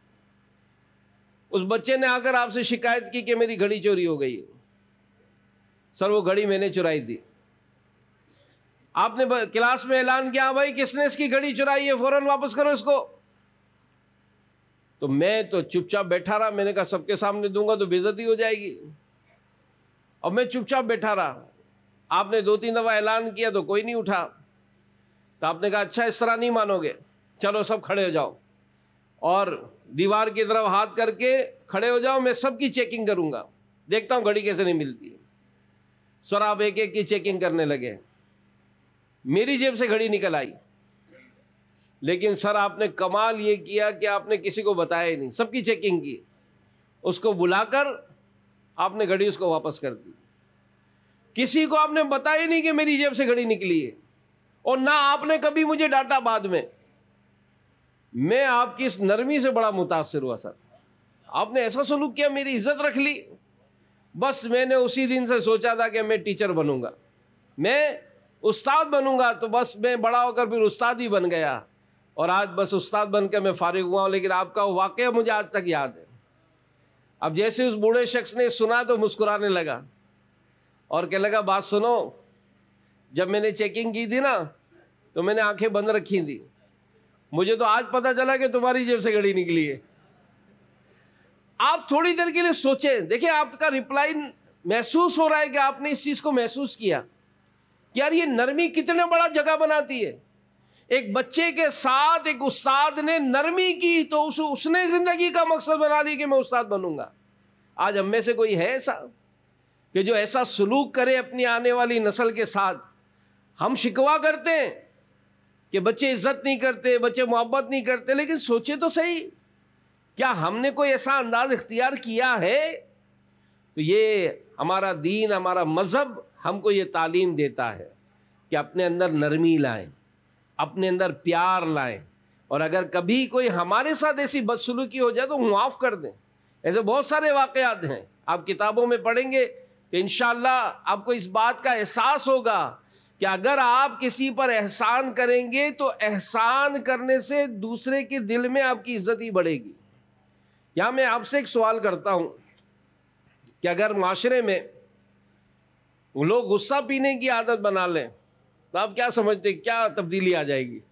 اس بچے نے آ کر آپ سے شکایت کی کہ میری گھڑی چوری ہو گئی ہے. سر وہ گھڑی میں نے چرائی تھی. آپ نے کلاس میں اعلان کیا, بھائی کس نے اس کی گھڑی چرائی ہے, فوراً واپس کرو اس کو. تو میں تو چپ چاپ بیٹھا رہا. میں نے کہا سب کے سامنے دوں گا تو بے عزتی ہو جائے گی, اور میں چپ چاپ بیٹھا رہا. آپ نے دو تین دفعہ اعلان کیا تو کوئی نہیں اٹھا. تو آپ نے کہا اچھا اس طرح نہیں مانو گے, چلو سب کھڑے ہو جاؤ اور دیوار کی طرف ہاتھ کر کے کھڑے ہو جاؤ, میں سب کی چیکنگ کروں گا, دیکھتا ہوں گھڑی کیسے نہیں ملتی. سر آپ ایک ایک کی چیکنگ کرنے لگے. میری جیب سے گھڑی نکل آئی, لیکن سر آپ نے کمال یہ کیا کہ آپ نے کسی کو بتایا ہی نہیں, سب کی چیکنگ کی. اس کو بلا کر آپ نے گھڑی اس کو واپس کر دی. کسی کو آپ نے بتایا ہی نہیں کہ میری جیب سے گھڑی نکلی ہے, اور نہ آپ نے کبھی مجھے ڈانٹا بعد میں. میں آپ کی اس نرمی سے بڑا متاثر ہوا سر. آپ نے ایسا سلوک کیا, میری عزت رکھ لی. بس میں نے اسی دن سے سوچا تھا کہ میں ٹیچر بنوں گا, میں استاد بنوں گا. تو بس میں بڑا ہو کر پھر استاد ہی بن گیا, اور آج بس استاد بن کے میں فارغ ہوا ہوں. لیکن آپ کا واقعہ مجھے آج تک یاد ہے. اب جیسے اس بوڑھے شخص نے سنا تو مسکرانے لگا اور کہنے لگا بات سنو, جب میں نے چیکنگ کی تھی نا تو میں نے آنکھیں بند رکھی تھی, مجھے تو آج پتا چلا کہ تمہاری جیب سے گھڑی نکلی ہے. آپ تھوڑی دیر کے لیے سوچیں, دیکھیں آپ کا ریپلائی محسوس ہو رہا ہے کہ آپ نے اس چیز کو محسوس کیا کہ یار یہ نرمی کتنے بڑا جگہ بناتی ہے. ایک بچے کے ساتھ ایک استاد نے نرمی کی تو اس, اس نے زندگی کا مقصد بنا لی کہ میں استاد بنوں گا. آج ہم میں سے کوئی ہے ایسا کہ جو ایسا سلوک کرے اپنی آنے والی نسل کے ساتھ؟ ہم شکوا کرتے ہیں کہ بچے عزت نہیں کرتے, بچے محبت نہیں کرتے, لیکن سوچے تو صحیح, کیا ہم نے کوئی ایسا انداز اختیار کیا ہے؟ تو یہ ہمارا دین, ہمارا مذہب ہم کو یہ تعلیم دیتا ہے کہ اپنے اندر نرمی لائیں, اپنے اندر پیار لائیں, اور اگر کبھی کوئی ہمارے ساتھ ایسی بدسلوکی ہو جائے تو معاف کر دیں. ایسے بہت سارے واقعات ہیں, آپ کتابوں میں پڑھیں گے کہ انشاءاللہ آپ کو اس بات کا احساس ہوگا کہ اگر آپ کسی پر احسان کریں گے تو احسان کرنے سے دوسرے کے دل میں آپ کی عزت ہی بڑھے گی. یہاں میں آپ سے ایک سوال کرتا ہوں کہ اگر معاشرے میں لوگ غصہ پینے کی عادت بنا لیں تو آپ کیا سمجھتے ہیں کیا تبدیلی آ جائے گی؟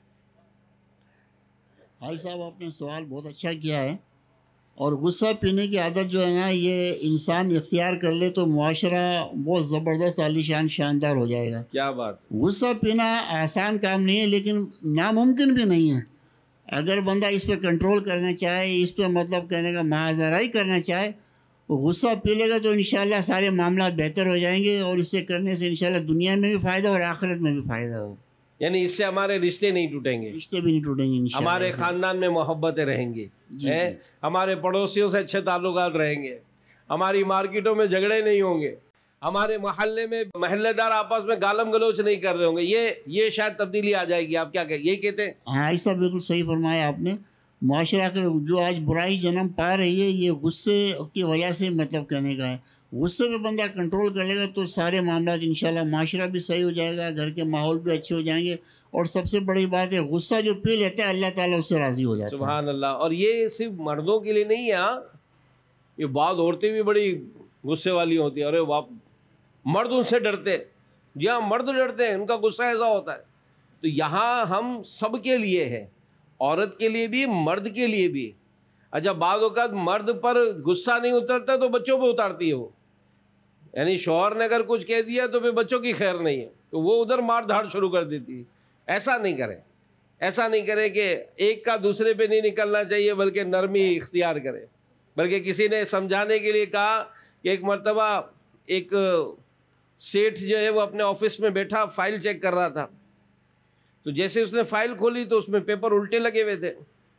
بھائی صاحب آپ نے سوال بہت اچھا کیا ہے. اور غصہ پینے کی عادت جو ہے نا یہ انسان اختیار کر لے تو معاشرہ بہت زبردست عالیشان شاندار ہو جائے گا. کیا بات. غصہ پینا آسان کام نہیں ہے لیکن ناممکن بھی نہیں ہے. اگر بندہ اس پہ کنٹرول کرنا چاہے, اس پہ مطلب کہنے کا محاذرائی کرنا چاہے, وہ غصہ پی لے گا تو انشاءاللہ سارے معاملات بہتر ہو جائیں گے, اور اسے کرنے سے انشاءاللہ دنیا میں بھی فائدہ اور آخرت میں بھی فائدہ ہو. یعنی اس سے ہمارے رشتے نہیں ٹوٹیں گے, رشتے بھی نہیں ٹوٹیں گے انشاءاللہ. ہمارے خاندان میں محبتیں رہیں گی, جی جی. ہمارے پڑوسیوں سے اچھے تعلقات رہیں گے, ہماری مارکیٹوں میں جھگڑے نہیں ہوں گے, ہمارے محلے میں محلے دار آپس میں گالم گلوچ نہیں کر رہے ہوں گے. یہ یہ شاید تبدیلی آ جائے گی. آپ کیا کہ یہی کہتے ہیں؟ ہاں ایسا بالکل صحیح فرمایا آپ نے. معاشرہ کے جو آج برائی جنم پا رہی ہے یہ غصے کی وجہ سے مطلب کہنے کا ہے. غصے پہ بندہ کنٹرول کر لے گا تو سارے معاملات انشاءاللہ معاشرہ بھی صحیح ہو جائے گا, گھر کے ماحول بھی اچھے ہو جائیں گے, اور سب سے بڑی بات ہے غصہ جو پی لیتا ہے اللہ تعالیٰ اس سے راضی ہو جاتا ہے. سبحان اللہ. اور یہ صرف مردوں کے لیے نہیں ہے, ہاں یہ بعض عورتیں بھی بڑی غصے والی ہوتی ہیں. ارے باپ, مرد ان سے ڈرتے, جی ہاں مرد ڈرتے ہیں, ان کا غصہ ایسا ہوتا ہے. تو یہاں ہم سب کے لیے ہے, عورت کے لیے بھی مرد کے لیے بھی. اچھا بعض اوقات مرد پر غصہ نہیں اترتا تو بچوں پہ اتارتی ہے وہ, یعنی شوہر نے اگر کچھ کہہ دیا تو پھر بچوں کی خیر نہیں ہے تو وہ ادھر مار دھاڑ شروع کر دیتی ہے. ایسا نہیں کریں, ایسا نہیں کریں کہ ایک کا دوسرے پہ نہیں نکلنا چاہیے بلکہ نرمی اختیار کرے. بلکہ کسی نے سمجھانے کے لیے کہا کہ ایک مرتبہ ایک سیٹھ جو ہے وہ اپنے آفس میں بیٹھا فائل چیک کر رہا تھا, تو جیسے اس نے فائل کھولی تو اس میں پیپر الٹے لگے ہوئے تھے.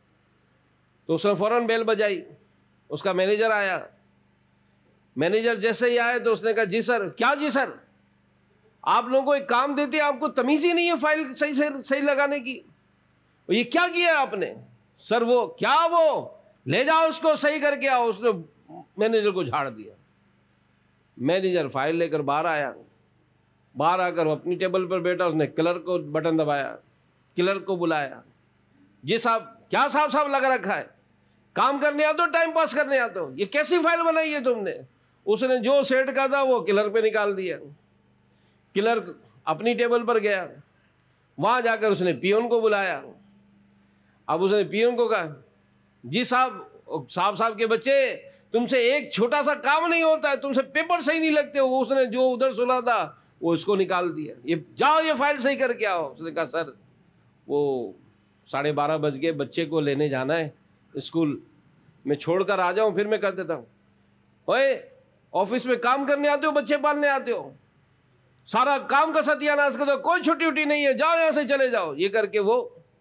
تو اس نے فوراً بیل بجائی, اس کا مینیجر آیا. مینیجر جیسے ہی آئے تو اس نے کہا جی سر. کیا جی سر؟ آپ لوگوں کو ایک کام دیتے ہیں, آپ کو تمیز ہی نہیں ہے فائل صحیح سے صحیح لگانے کی, یہ کیا کیا آپ نے؟ سر وہ کیا, وہ لے جاؤ اس کو صحیح کر کے آؤ. اس نے مینیجر کو جھاڑ دیا. مینیجر فائل لے کر باہر آیا، باہر آ کر وہ اپنی ٹیبل پر بیٹھا، اس نے کلر کو بٹن دبایا، کلر کو بلایا، جی صاحب کیا صاحب صاحب لگا رکھا ہے، کام کرنے آتے ہو ٹائم پاس کرنے آتے ہو، یہ کیسی فائل بنائی ہے تم نے؟ اس نے جو سیٹ کا تھا وہ کلر پہ نکال دیا، کلر اپنی ٹیبل پر گیا، وہاں جا کر اس نے پیون کو بلایا، اب اس نے پیون کو کہا جی صاحب صاحب صاحب کے بچے تم سے ایک چھوٹا سا کام نہیں ہوتا ہے، تم سے پیپر صحیح نہیں لگتے ہو، اس نے جو ادھر سنا تھا وہ اس کو نکال دیا، یہ جاؤ یہ فائل صحیح کر کے آؤ۔ اس نے کہا سر وہ ساڑھے بارہ بج گئے، بچے کو لینے جانا ہے اسکول، میں چھوڑ کر آ جاؤں پھر میں کر دیتا ہوں۔ اوے آفس میں کام کرنے آتے ہو، بچے پالنے آتے ہو، سارا کام کا ستیہ ناش کر دو، کوئی چھٹی وٹی نہیں ہے، جاؤ یہاں سے چلے جاؤ، یہ کر کے وہ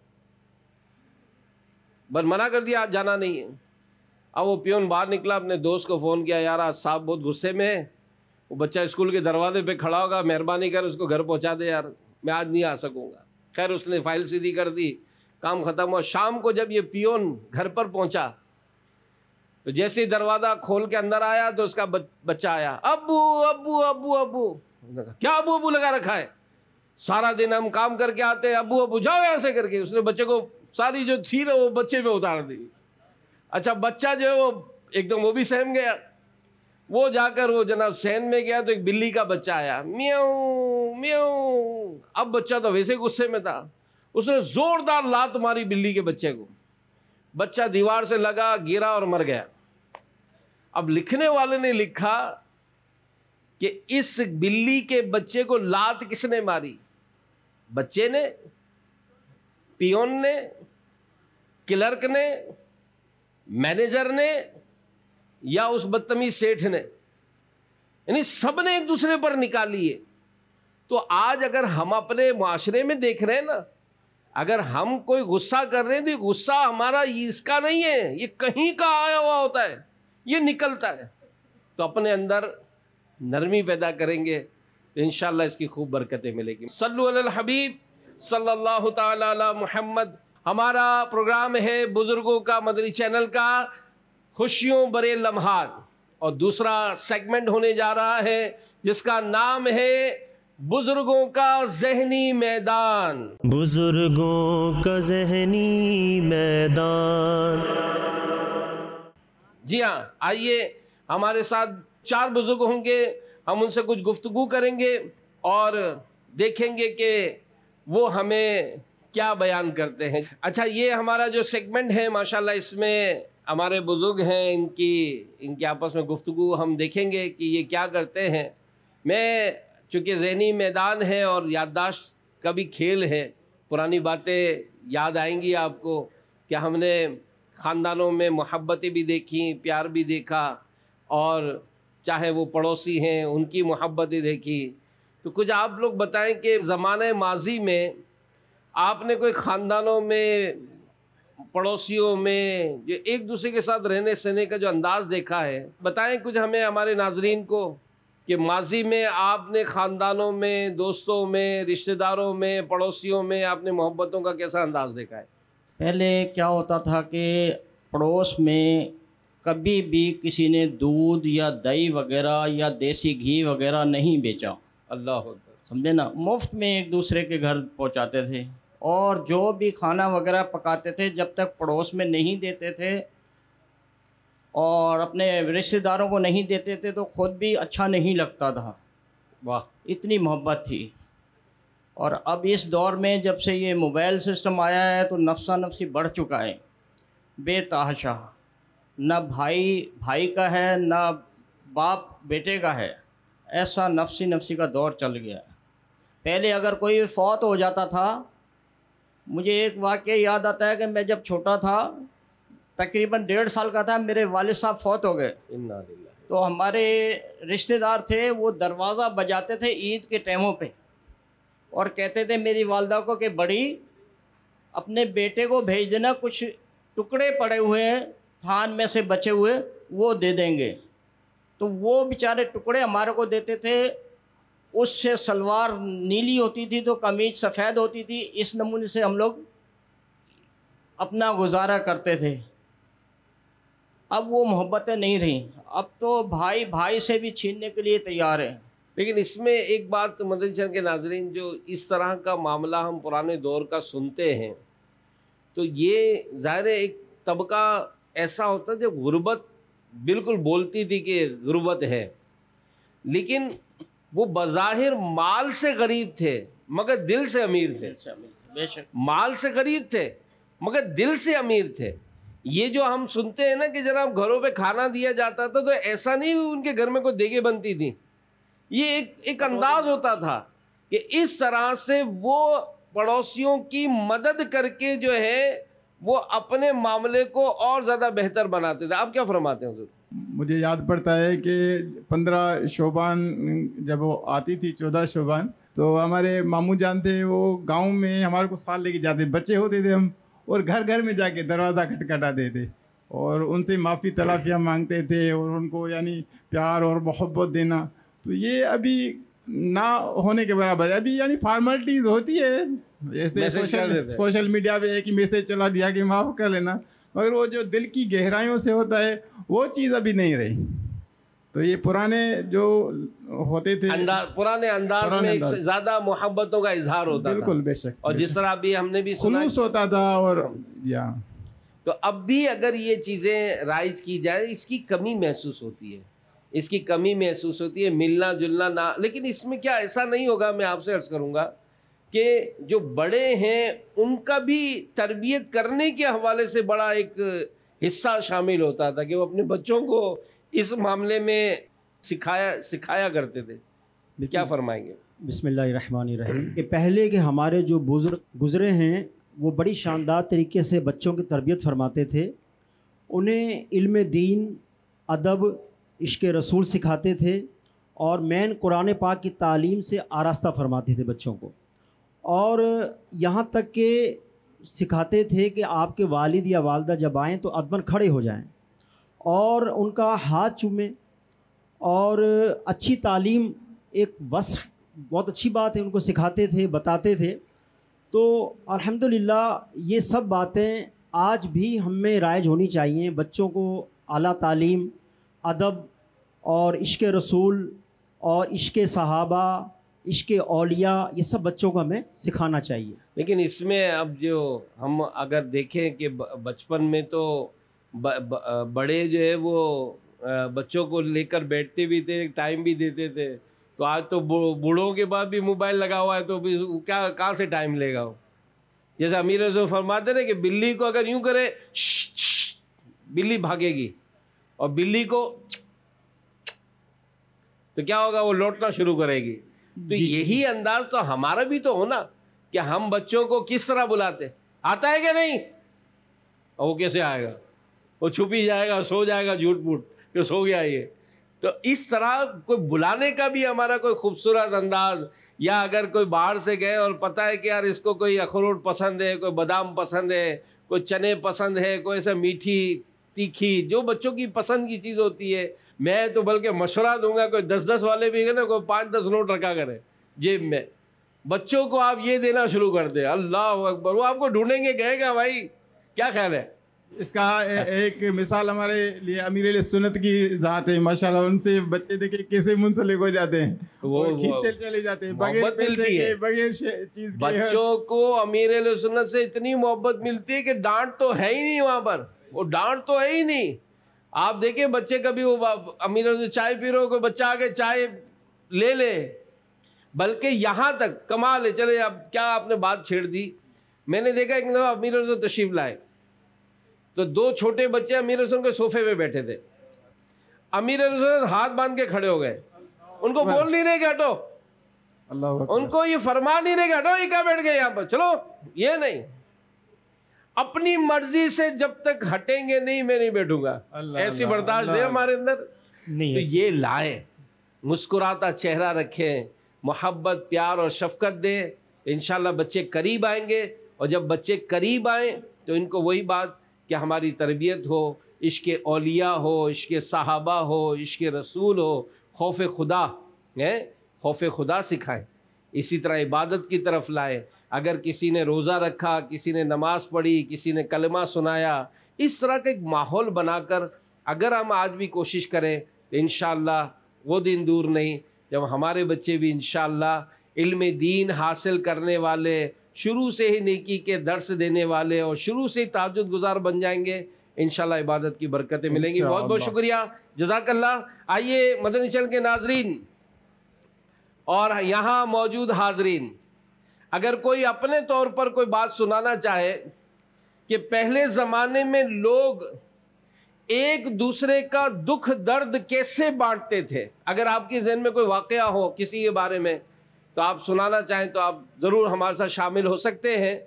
بس منع کر دیا، آج جانا نہیں ہے۔ اب وہ پیون باہر نکلا، اپنے دوست کو فون کیا، یار آج صاحب بہت غصے میں ہے، وہ بچہ اسکول کے دروازے پہ کھڑا ہوگا، مہربانی کر اس کو گھر پہنچا دے یار، میں آج نہیں آ سکوں گا۔ خیر اس نے فائل سیدھی کر دی، کام ختم ہوا۔ شام کو جب یہ پیون گھر پر پہنچا تو جیسے ہی دروازہ کھول کے اندر آیا تو اس کا بچہ آیا، ابو ابو ابو ابو۔ کیا ابو ابو لگا رکھا ہے؟ سارا دن ہم کام کر کے آتے ہیں، ابو ابو جاؤ یہاں سے کر کے۔ اس نے بچے کو ساری جو تھی نا وہ بچے پہ اتار دی۔ اچھا بچہ جو ہے وہ ایک دم وہ بھی سہم گیا، وہ جا کر وہ جناب سین میں گیا تو ایک بلی کا بچہ آیا، میاؤں میاؤں۔ اب بچہ تو ویسے غصے میں تھا، اس نے زوردار لات ماری بلی کے بچے کو، بچہ دیوار سے لگا، گرا اور مر گیا۔ اب لکھنے والے نے لکھا کہ اس بلی کے بچے کو لات کس نے ماری؟ بچے نے، پیون نے، کلرک نے، مینیجر نے، یا اس بدتمیز سیٹھ نے؟ یعنی سب نے ایک دوسرے پر نکالی ہے۔ تو آج اگر ہم اپنے معاشرے میں دیکھ رہے ہیں نا، اگر ہم کوئی غصہ کر رہے ہیں تو یہ غصہ ہمارا اس کا نہیں ہے، یہ کہیں کا آیا ہوا ہوتا ہے، یہ نکلتا ہے۔ تو اپنے اندر نرمی پیدا کریں گے تو انشاءاللہ اس کی خوب برکتیں ملے گی۔ صلو علی الحبیب صلی اللہ تعالی علی محمد۔ ہمارا پروگرام ہے بزرگوں کا مدنی چینل کا خوشیوں برے لمحات، اور دوسرا سیگمنٹ ہونے جا رہا ہے جس کا نام ہے بزرگوں کا ذہنی میدان۔ بزرگوں کا ذہنی میدان۔ جی ہاں، آئیے ہمارے ساتھ چار بزرگ ہوں گے، ہم ان سے کچھ گفتگو کریں گے اور دیکھیں گے کہ وہ ہمیں کیا بیان کرتے ہیں۔ اچھا یہ ہمارا جو سیگمنٹ ہے ماشاءاللہ اس میں ہمارے بزرگ ہیں، ان کی ان کے آپس میں گفتگو ہم دیکھیں گے کہ یہ کیا کرتے ہیں۔ میں چونکہ ذہنی میدان ہے اور یادداشت کا بھی کھیل ہے، پرانی باتیں یاد آئیں گی آپ کو کہ ہم نے خاندانوں میں محبتیں بھی دیکھیں، پیار بھی دیکھا، اور چاہے وہ پڑوسی ہیں ان کی محبتیں دیکھی۔ تو کچھ آپ لوگ بتائیں کہ زمانہ ماضی میں آپ نے کوئی خاندانوں میں، پڑوسیوں میں جو ایک دوسرے کے ساتھ رہنے سہنے کا جو انداز دیکھا ہے، بتائیں کچھ ہمیں، ہمارے ناظرین کو، کہ ماضی میں آپ نے خاندانوں میں، دوستوں میں، رشتہ داروں میں، پڑوسیوں میں آپ نے محبتوں کا کیسا انداز دیکھا ہے؟ پہلے کیا ہوتا تھا کہ پڑوس میں کبھی بھی کسی نے دودھ یا دہی وغیرہ یا دیسی گھی وغیرہ نہیں بیچا، اللہ اکبر، سمجھے نا، مفت میں ایک دوسرے کے گھر پہنچاتے تھے، اور جو بھی کھانا وغیرہ پکاتے تھے جب تک پڑوس میں نہیں دیتے تھے اور اپنے رشتہ داروں کو نہیں دیتے تھے تو خود بھی اچھا نہیں لگتا تھا۔ واہ، اتنی محبت تھی۔ اور اب اس دور میں جب سے یہ موبائل سسٹم آیا ہے تو نفسا نفسی بڑھ چکا ہے، بے تحاشا، نہ بھائی بھائی کا ہے نہ باپ بیٹے کا ہے، ایسا نفسی نفسی کا دور چل گیا ہے۔ پہلے اگر کوئی فوت ہو جاتا تھا، مجھے ایک واقعہ یاد آتا ہے کہ میں جب چھوٹا تھا، تقریباً ڈیڑھ سال کا تھا، میرے والد صاحب فوت ہو گئے، انا للہ، تو ہمارے رشتہ دار تھے وہ دروازہ بجاتے تھے عید کے ٹائموں پہ، اور کہتے تھے میری والدہ کو کہ بڑی اپنے بیٹے کو بھیج دینا، کچھ ٹکڑے پڑے ہوئے ہیں تھان میں سے بچے ہوئے وہ دے دیں گے۔ تو وہ بیچارے ٹکڑے ہمارے کو دیتے تھے، اس سے سلوار نیلی ہوتی تھی تو قمیض سفید ہوتی تھی، اس نمونے سے ہم لوگ اپنا گزارا کرتے تھے۔ اب وہ محبتیں نہیں رہیں، اب تو بھائی بھائی سے بھی چھیننے کے لیے تیار ہے۔ لیکن اس میں ایک بات مدنی چینل کے ناظرین، جو اس طرح کا معاملہ ہم پرانے دور کا سنتے ہیں تو یہ ظاہر ہے ایک طبقہ ایسا ہوتا ہے جب غربت بالکل بولتی تھی کہ غربت ہے، لیکن وہ بظاہر مال سے غریب تھے مگر دل سے امیر تھے، بے شک مال سے غریب تھے مگر دل سے امیر تھے۔ یہ جو ہم سنتے ہیں نا کہ جناب گھروں پہ کھانا دیا جاتا تھا تو ایسا نہیں ان کے گھر میں کوئی دیگیں بنتی تھیں، یہ ایک ایک انداز ہوتا تھا کہ اس طرح سے وہ پڑوسیوں کی مدد کر کے جو ہے وہ اپنے معاملے کو اور زیادہ بہتر بناتے تھے۔ آپ کیا فرماتے ہیں حضور؟ مجھے یاد پڑتا ہے کہ پندرہ شعبان جب وہ آتی تھی، چودہ شعبان، تو ہمارے ماموں جان تھے، وہ گاؤں میں ہمارے کو سال لے کے جاتے، بچے ہوتے تھے ہم، اور گھر گھر میں جا کے دروازہ کھٹکھٹاتے تھے اور ان سے معافی تلافیاں مانگتے تھے اور ان کو یعنی پیار اور محبت دینا۔ تو یہ ابھی نہ ہونے کے برابر ہے، ابھی یعنی فارملٹیز ہوتی ہے، جیسے سوشل سوشل میڈیا پہ ایک ہی میسیج چلا دیا کہ معاف کر لینا، مگر وہ جو دل کی گہرائیوں سے ہوتا ہے وہ چیز ابھی نہیں رہی۔ تو یہ پرانے جو ہوتے تھے انداز، پرانے انداز میں ایک زیادہ محبتوں کا اظہار ہوتا تھا، بالکل بے شک، اور جس طرح ابھی ہم نے بھی سنا خلوص ہوتا تھا، اور یا تو اب بھی اگر یہ چیزیں رائج کی جائے اس کی کمی محسوس ہوتی ہے، اس کی کمی محسوس ہوتی ہے، ملنا جلنا نہ۔ لیکن اس میں کیا ایسا نہیں ہوگا، میں آپ سے عرض کروں گا کہ جو بڑے ہیں ان کا بھی تربیت کرنے کے حوالے سے بڑا ایک حصہ شامل ہوتا تھا کہ وہ اپنے بچوں کو اس معاملے میں سکھایا سکھایا کرتے تھے۔ کیا فرمائیں گے؟ بسم اللہ الرحمن الرحیم۔ کہ پہلے کے ہمارے جو بزرگ گزرے ہیں وہ بڑی شاندار طریقے سے بچوں کی تربیت فرماتے تھے، انہیں علم دین، ادب، عشق رسول سکھاتے تھے، اور مین قرآن پاک کی تعلیم سے آراستہ فرماتے تھے بچوں کو، اور یہاں تک کہ سکھاتے تھے کہ آپ کے والد یا والدہ جب آئیں تو ادباً کھڑے ہو جائیں اور ان کا ہاتھ چومیں، اور اچھی تعلیم ایک وصف بہت اچھی بات ہے ان کو سکھاتے تھے، بتاتے تھے۔ تو الحمدللہ یہ سب باتیں آج بھی ہم میں رائج ہونی چاہیے، بچوں کو اعلیٰ تعلیم، ادب اور عشق رسول اور عشق صحابہ، عشق اولیاء، یہ سب بچوں کو ہمیں سکھانا چاہیے۔ لیکن اس میں اب جو ہم اگر دیکھیں کہ بچپن میں تو بڑے جو ہے وہ بچوں کو لے کر بیٹھتے بھی تھے، ٹائم بھی دیتے تھے، تو آج تو بوڑھوں کے بعد بھی موبائل لگا ہوا ہے تو کیا کہاں سے ٹائم لے گا وہ؟ جیسے امیر رضو فرماتے ہیں کہ بلی کو اگر یوں کرے بلی بھاگے گی، اور بلی کو تو کیا ہوگا، وہ لوٹنا شروع کرے گی۔ تو یہی انداز تو ہمارا بھی تو ہونا کہ ہم بچوں کو کس طرح بلاتے، آتا ہے کہ نہیں، اور وہ کیسے آئے گا، وہ چھپ ہی جائے گا، سو جائے گا جھوٹ موٹ کہ سو گیا یہ۔ تو اس طرح کوئی بلانے کا بھی ہمارا کوئی خوبصورت انداز، یا اگر کوئی باہر سے گئے اور پتہ ہے کہ یار اس کو کوئی اخروٹ پسند ہے، کوئی بادام پسند ہے، کوئی چنے پسند ہے، کوئی ایسا میٹھی تیکھی جو بچوں کی پسند کی چیز ہوتی ہے، میں تو بلکہ مشورہ دوں گا کوئی دس دس والے بھی نا، کوئی پانچ دس نوٹ رکھا کرے جیب میں، بچوں کو آپ یہ دینا شروع کر دیں، اللہ اکبر، وہ آپ کو ڈھونڈیں گے، گئے گا بھائی، کیا خیال ہے؟ اس کا ایک مثال ہمارے لیے امیر علیہ سنت کی ذات ہے، ماشاءاللہ، ان سے بچے دیکھے کیسے منسلک ہو جاتے ہیں، وہ کھینچ چلے جاتے ہیں بغیر پیسے کے، بغیر چیز کے۔ بچوں کو امیر علیہ سنت سے اتنی محبت ملتی ہے کہ ڈانٹ تو ہے ہی نہیں وہاں پر، وہ ڈانٹ تو ہے ہی نہیں۔ آپ دیکھیں بچے کبھی وہ امیر علیہ چائے پی رہے ہو، کوئی بچہ آگے چائے لے لے، بلکہ یہاں تک کمال ہے۔ چلے اب کیا آپ نے بات چھیڑ دی، میں نے دیکھا ایک دفعہ امیر علیہ تشریف لائے تو دو چھوٹے بچے امیر حسن کے صوفے پہ بیٹھے تھے، امیر حسن ہاتھ باندھ کے کھڑے ہو گئے، ان کو بول نہیں رہے کہ ہٹو، ان کو یہ فرما نہیں رہے کہ ہٹو، یہ کیا بیٹھ گئے یہاں پر، چلو، یہ نہیں، اپنی مرضی سے جب تک ہٹیں گے نہیں میں نہیں بیٹھوں گا، ایسی برداشت ہے ہمارے اندر۔ تو یہ لائیں، مسکراتا چہرہ رکھیں، محبت، پیار اور شفقت دیں، انشاءاللہ بچے قریب آئیں گے، اور جب بچے قریب آئیں تو ان کو وہی بات کہ ہماری تربیت ہو، عشق اولیاء ہو، عشق صحابہ ہو، عشق رسول ہو، خوف خدا ہے، خوف خدا سکھائیں، اسی طرح عبادت کی طرف لائیں۔ اگر کسی نے روزہ رکھا، کسی نے نماز پڑھی، کسی نے کلمہ سنایا، اس طرح کا ایک ماحول بنا کر اگر ہم آج بھی کوشش کریں تو انشاءاللہ وہ دن دور نہیں جب ہمارے بچے بھی انشاءاللہ علم دین حاصل کرنے والے، شروع سے ہی نیکی کے درس دینے والے اور شروع سے ہی تہجد گزار بن جائیں گے، انشاءاللہ عبادت کی برکتیں ملیں گی۔ بہت بہت شکریہ، جزاک اللہ۔ آئیے مدنی چینل کے ناظرین اور یہاں موجود حاضرین، اگر کوئی اپنے طور پر کوئی بات سنانا چاہے کہ پہلے زمانے میں لوگ ایک دوسرے کا دکھ درد کیسے بانٹتے تھے، اگر آپ کے ذہن میں کوئی واقعہ ہو کسی کے بارے میں تو آپ سنانا چاہیں تو آپ ضرور ہمارے ساتھ شامل ہو سکتے ہیں۔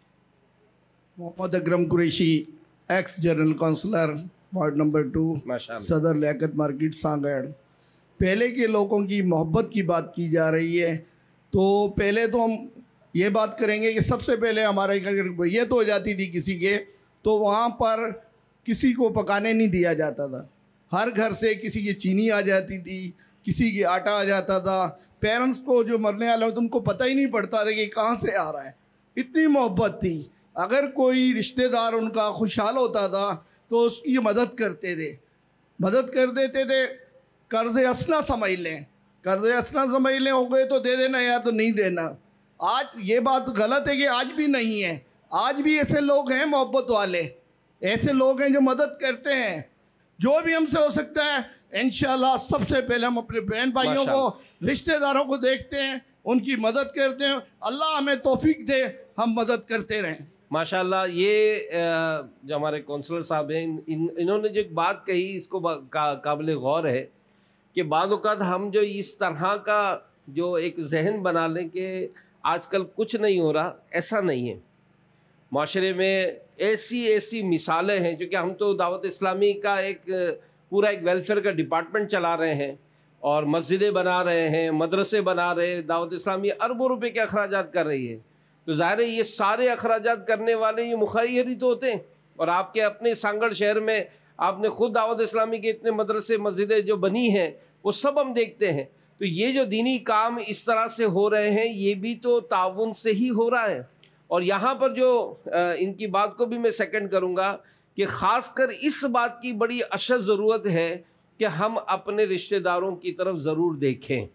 Mohammad Akram Qureshi, ex general councillor ward number two, صدر لیاقت مارکیٹ سانگڑ۔ پہلے کے لوگوں کی محبت کی بات کی جا رہی ہے تو پہلے تو ہم یہ بات کریں گے کہ سب سے پہلے ہمارے گھر یہ تو ہو جاتی تھی کسی کے تو وہاں پر کسی کو پکانے نہیں دیا جاتا تھا، ہر گھر سے کسی کی چینی آ جاتی تھی، کسی کی آٹا آ جاتا تھا۔ پیرنٹس کو جو مرنے والے ہوتے ان کو پتہ ہی نہیں پڑتا تھا کہ کہاں سے آ رہا ہے، اتنی محبت تھی۔ اگر کوئی رشتہ دار ان کا خوشحال ہوتا تھا تو اس کی مدد کرتے تھے، مدد کر دیتے تھے۔ قرض اسنا سمجھ لیں، قرض اسنا سمجھ لیں، ہو گئے تو دے دینا یا تو نہیں دینا۔ آج یہ بات غلط ہے کہ آج بھی نہیں ہے، آج بھی ایسے لوگ ہیں محبت والے، ایسے لوگ ہیں جو مدد کرتے ہیں۔ جو بھی ہم سے ہو سکتا ہے انشاءاللہ سب سے پہلے ہم اپنے بہن بھائیوں کو، رشتہ داروں کو دیکھتے ہیں، ان کی مدد کرتے ہیں۔ اللہ ہمیں توفیق دے ہم مدد کرتے رہیں۔ ماشاءاللہ، یہ جو ہمارے کونسلر صاحب ہیں انہوں نے جو ایک بات کہی اس کو قابل غور ہے کہ بعض اوقات ہم جو اس طرح کا جو ایک ذہن بنا لیں کہ آج کل کچھ نہیں ہو رہا، ایسا نہیں ہے۔ معاشرے میں ایسی ایسی مثالیں ہیں، چونکہ ہم تو دعوت اسلامی کا ایک پورا ایک ویلفیئر کا ڈپارٹمنٹ چلا رہے ہیں اور مسجدیں بنا رہے ہیں، مدرسے بنا رہے ہیں، دعوت اسلامی اربوں روپے کے اخراجات کر رہی ہے، تو ظاہر ہے یہ سارے اخراجات کرنے والے یہ مخیر ہی تو ہوتے ہیں۔ اور آپ کے اپنے سانگڑ شہر میں آپ نے خود دعوت اسلامی کے اتنے مدرسے مسجدیں جو بنی ہیں وہ سب ہم دیکھتے ہیں، تو یہ جو دینی کام اس طرح سے ہو رہے ہیں یہ بھی تو تعاون سے ہی ہو رہا ہے۔ اور یہاں پر جو ان کی بات کو بھی میں سیکنڈ کروں گا کہ خاص کر اس بات کی بڑی اشد ضرورت ہے کہ ہم اپنے رشتہ داروں کی طرف ضرور دیکھیں۔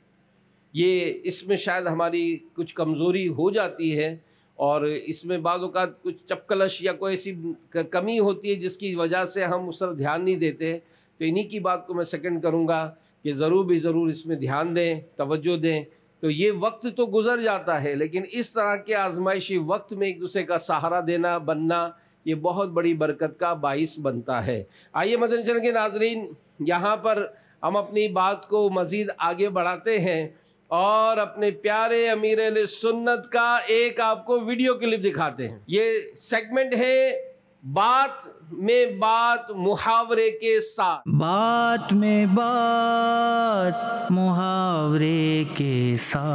یہ اس میں شاید ہماری کچھ کمزوری ہو جاتی ہے اور اس میں بعض اوقات کچھ چپکلش یا کوئی ایسی کمی ہوتی ہے جس کی وجہ سے ہم اس طرف دھیان نہیں دیتے، تو انہی کی بات کو میں سیکنڈ کروں گا کہ ضرور بھی ضرور اس میں دھیان دیں، توجہ دیں۔ تو یہ وقت تو گزر جاتا ہے لیکن اس طرح کے آزمائشی وقت میں ایک دوسرے کا سہارا دینا بننا یہ بہت بڑی برکت کا باعث بنتا ہے۔ آئیے مدنی چینل کے ناظرین، یہاں پر ہم اپنی بات کو مزید آگے بڑھاتے ہیں اور اپنے پیارے امیر اہل سنت کا ایک آپ کو ویڈیو کلپ دکھاتے ہیں۔ یہ سیگمنٹ ہے بات میں بات محاورے کے ساتھ۔ بات میں بات محاورے کے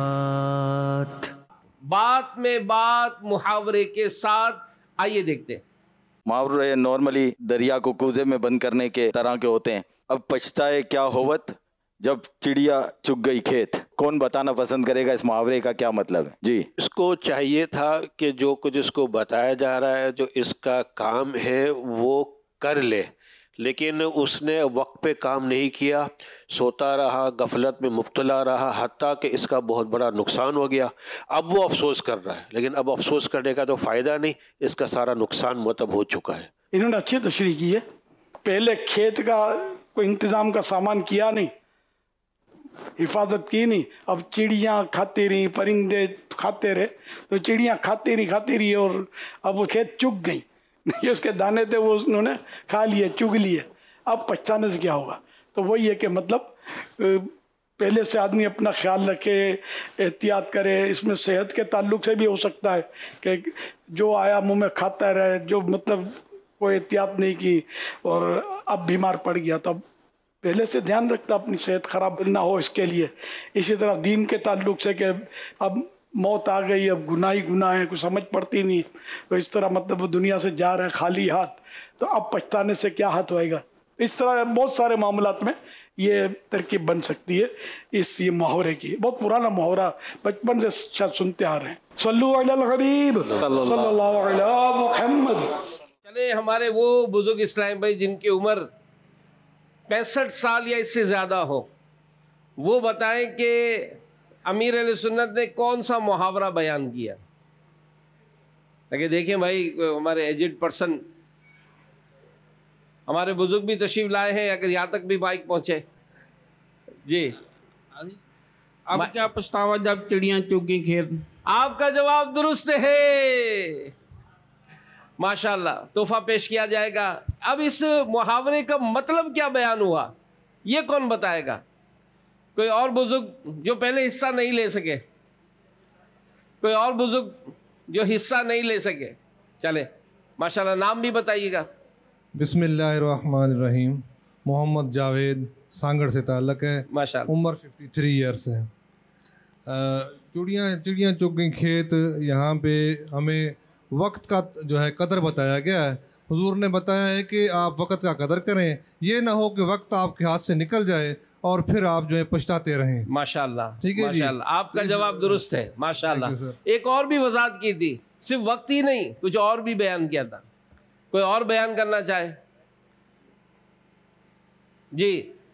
ساتھ، بات میں بات محاورے کے ساتھ، آئیے دیکھتے ہیں۔ محاورے نارملی دریا کو کوزے میں بند کرنے کے طرح کے ہوتے ہیں۔ اب پچھتائے کیا ہوت جب چڑیا چگ گئی کھیت، کون بتانا پسند کرے گا اس محاورے کا کیا مطلب ہے؟ جی، اس کو چاہیے تھا کہ جو کچھ اس کو بتایا جا رہا ہے، جو اس کا کام ہے وہ کر لے، لیکن اس نے وقت پہ کام نہیں کیا، سوتا رہا، غفلت میں مبتلا رہا، حتیٰ کہ اس کا بہت بڑا نقصان ہو گیا۔ اب وہ افسوس کر رہا ہے، لیکن اب افسوس کرنے کا تو فائدہ نہیں، اس کا سارا نقصان مرتب ہو چکا ہے۔ انہوں نے اچھی تشریح کی ہے، پہلے کھیت کا کوئی انتظام کا سامان کیا نہیں، حفاظت کی نہیں، اب چڑیاں کھاتی رہی، پرندے کھاتے رہے، تو چڑیاں کھاتی رہی کھاتی رہی اور اب وہ کھیت چگ گئی، یہ اس کے دانے تھے وہ انہوں نے کھا لیے، چگ لیے، اب پچھتانے سے کیا ہوگا؟ تو وہی ہے کہ مطلب پہلے سے آدمی اپنا خیال رکھے، احتیاط کرے۔ اس میں صحت کے تعلق سے بھی ہو سکتا ہے کہ جو آیا منہ میں کھاتا رہے، جو مطلب کوئی احتیاط نہیں کی اور اب بیمار پڑ گیا، تو اب پہلے سے دھیان رکھتا اپنی صحت خراب نہ ہو اس کے لیے۔ اسی طرح دین کے تعلق سے کہ اب موت آ گئی، اب گناہ ہی گناہ ہے، کچھ سمجھ پڑتی نہیں، تو اس طرح مطلب وہ دنیا سے جا رہا ہے خالی ہاتھ، تو اب پچھتانے سے کیا ہاتھ ہوئے گا؟ اس طرح بہت سارے معاملات میں یہ ترکیب بن سکتی ہے اس یہ محاورے کی۔ بہت پرانا محاورہ، بچپن سے شاید سنتے آ رہے ہیں۔ صلو علی الحبیب صلی اللہ علیہ محمد۔ چلے ہمارے وہ بزرگ اسلام بھائی جن کی عمر पैंसठ साल या इससे ज़्यादा हो, वो बताएं कि अमीर अहले सुन्नत ने कौन सा मुहावरा बयान किया। ताकि देखें भाई हमारे एजेड पर्सन, हमारे बुजुर्ग भी तशरीफ लाए हैं, अगर यहाँ तक भी बाइक पहुँचे। जी, अब क्या पछतावा जब चिड़ियाँ चुग गई खेत? आपका जवाब दुरुस्त है, माशाल्लाह। तोहफा पेश किया जाएगा। अब इस मुहावरे का मतलब क्या बयान हुआ, ये कौन बताएगा? कोई और बुजुर्ग जो पहले हिस्सा नहीं ले सके, कोई और बुजुर्ग जो हिस्सा नहीं ले सके, चले माशाल्लाह, नाम भी बताइएगा। बिस्मिल्लाहिर्रहमानिर्रहीम। मोहम्मद जावेद, सांगड़ से ताल्लुक़ है, माशाल्लाह, उम्र तिरेपन ईयर्स है। चिड़ियाँ चिड़ियाँ चुग गई खेत, यहाँ पे हमें वक्त का जो है कदर बताया गया है। हुजूर ने बताया है कि आप वक्त का कदर करें, ये ना हो कि वक्त आपके हाथ से निकल जाए और फिर आप जो है पछताते रहें। माशाल्लाह, ठीक है जी, माशाल्लाह, आपका जवाब दुरुस्त है, माशाल्लाह। एक और भी वजाहत की थी, सिर्फ वक्त ही नहीं, कुछ और भी बयान किया था। कोई और बयान करना चाहे? जी,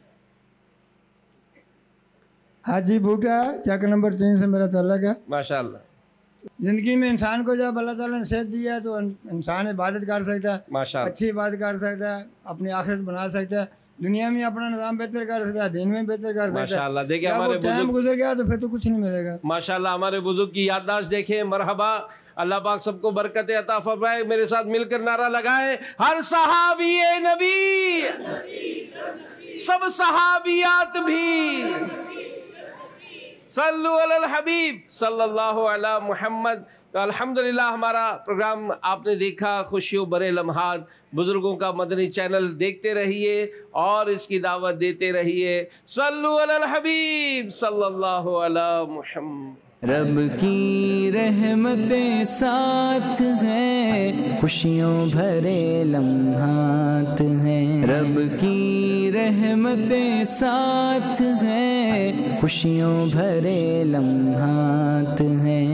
हाजी बूटा, चक नंबर तीन से मेरा ताल्लुक है। माशाल्लाह। ज़िंदगी में इंसान को जब अल्लाह ताला ने सेहत दी है तो इंसान इबादत कर सकता है, माशाल्लाह, अच्छी इबादत कर सकता है, अपनी आखिरत बना सकता है, दुनिया में अपना निज़ाम बेहतर कर सकता है, दिन में बेहतर कर सकता है। माशाल्लाह। देखिए जब हमारे वो टाइम बुजुर्ग गुजर गया तो फिर तो कुछ नहीं मिलेगा। माशाल्लाह, हमारे बुजुर्ग की याददाश्त देखें। मरहबा, अल्लाह पाक सबको बरकत अता फरमाए। मेरे साथ मिलकर नारा लगाए, हर सहाबी नबी, सब सहाबियात भी, सल्लु अलल हबीब सल्लल्लाहु अला मुहम्मद। तो अल्हम्दुलिल्लाह हमारा प्रोग्राम आपने देखा, खुशियों भरे लम्हात, बुजुर्गों का मदनी चैनल देखते रहिए और इसकी दावत देते रहिए। सल्लु अलल हबीब सल्लल्लाहु अला मुहम्मद। रब की रहमतें साथ हैं, खुशियों भरे लम्हात हैं। रब की रहमतें साथ हैं, खुशियों भरे लम्हात हैं।